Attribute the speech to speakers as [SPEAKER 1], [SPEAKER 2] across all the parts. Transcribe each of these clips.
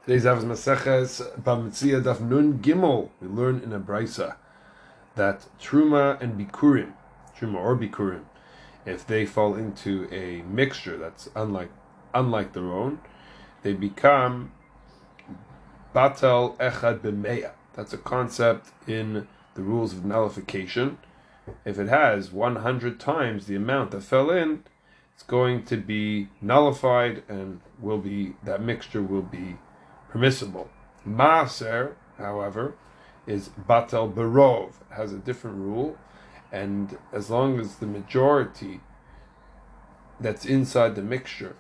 [SPEAKER 1] Today's Avos Maseches Bamitzia Daf Nun Gimel. We learn in a brisa that Truma and Bikurim, Truma or Bikurim, if they fall into a mixture that's unlike their own, they become Batel Echad B'Meya. That's a concept in the rules of nullification. If it has 100 times the amount that fell in, it's going to be nullified and that mixture will be permissible. Maaser, however, is Batel Berov, has a different rule, and as long as the majority that's inside the mixture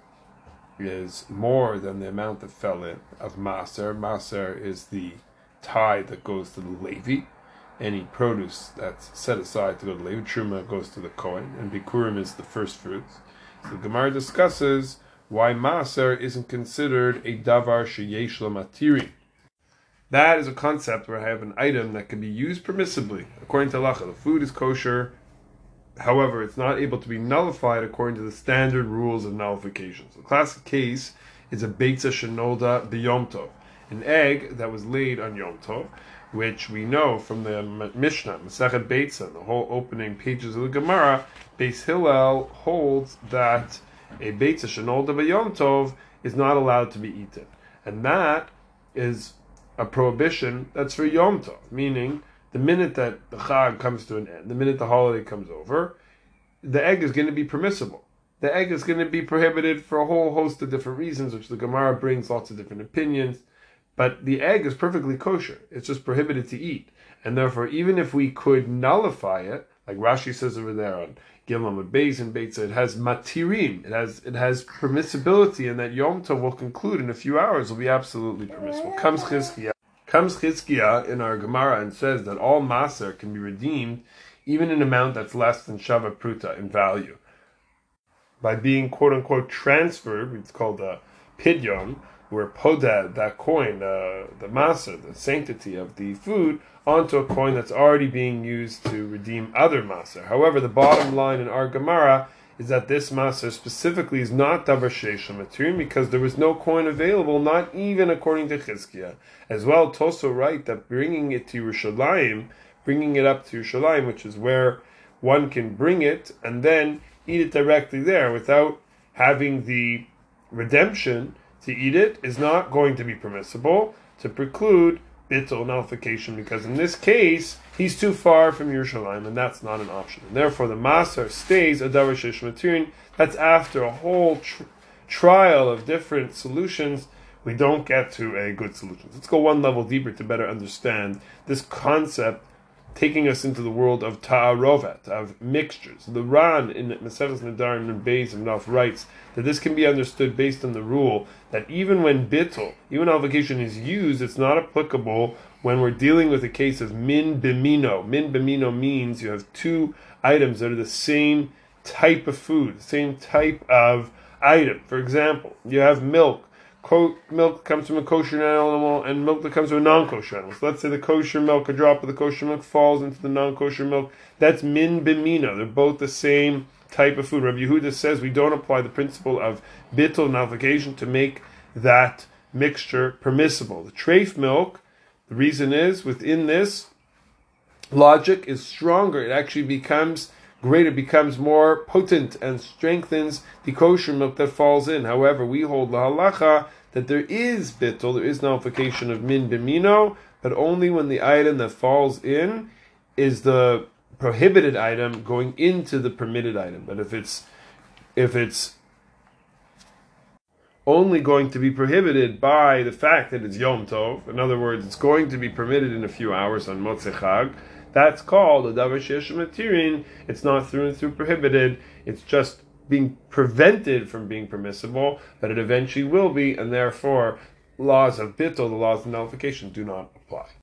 [SPEAKER 1] is more than the amount that fell in of Maaser. Maaser is the tithe that goes to the Levi. Any produce that's set aside to go to Levi, Truma goes to the Kohen, and Bikurim is the first fruits. So the Gemara discusses why Maaser isn't considered a Davar Sheyesh Lo Matirin. That is a concept where I have an item that can be used permissibly. According to halacha, the food is kosher, however, it's not able to be nullified according to the standard rules of nullification. So the classic case is a Beitza Shenolda B'Yom Tov, an egg that was laid on Yom Tov, which we know from the Mishnah, Masechet Beitza, the whole opening pages of the Gemara. Beis Hillel holds that a Beitza Shenolda B'Yom Tov is not allowed to be eaten. And that is a prohibition that's for Yom Tov, meaning the minute that the Chag comes to an end, the minute the holiday comes over, the egg is going to be permissible. The egg is going to be prohibited for a whole host of different reasons, which the Gemara brings lots of different opinions. But the egg is perfectly kosher. It's just prohibited to eat. And therefore, even if we could nullify it, like Rashi says over there on Gimel Beis and Beitza, it has matirim. It has permissibility, and that Yom Tov will conclude in a few hours will be absolutely permissible. Comes Chizkiah in our Gemara and says that all Maaser can be redeemed even in an amount that's less than Shava Pruta in value. By being quote unquote transferred, it's called a pidyon, where podad, that coin, the Maaser, the sanctity of the food, onto a coin that's already being used to redeem other Maaser. However, the bottom line in our Gemara is that this Maaser specifically is not Davar Sheyesh Lo Matirin because there was no coin available, not even according to Chizkiah. As well, Toso write that bringing it up to Yerushalayim, which is where one can bring it and then eat it directly there without having the redemption to eat it, is not going to be permissible to preclude bittul nullification, because in this case he's too far from Yerushalayim and that's not an option. And therefore the Maaser stays a Davar Sheyesh Lo Matirin. That's after a whole trial of different solutions. We don't get to a good solution. Let's go one level deeper to better understand this concept, taking us into the world of ta'arovet, of mixtures. The Ran in Maseches Nedarim and Beis and Naf writes that this can be understood based on the rule that even when bittul, even nullification is used, it's not applicable when we're dealing with a case of min bimino. Min bimino means you have two items that are the same type of food, the same type of item. For example, you have milk. Milk comes from a kosher animal and milk that comes from a non-kosher animal. So let's say the kosher milk, a drop of the kosher milk falls into the non-kosher milk. That's min bimino. They're both the same type of food. Rabbi Yehuda says we don't apply the principle of bittul nullification to make that mixture permissible. The treif milk, the reason is within this logic is stronger. It actually becomes greater, becomes more potent and strengthens the kosher milk that falls in. However, we hold la halacha that there is bittul, there is nullification of min bimino, but only when the item that falls in is the prohibited item going into the permitted item. But if it's only going to be prohibited by the fact that it's Yom Tov, in other words, it's going to be permitted in a few hours on Motzei Chag, that's called a Davar Sheyesh Lo Matirin. It's not through and through prohibited, it's just being prevented from being permissible, but it eventually will be, and therefore laws of bittul, the laws of nullification, do not apply.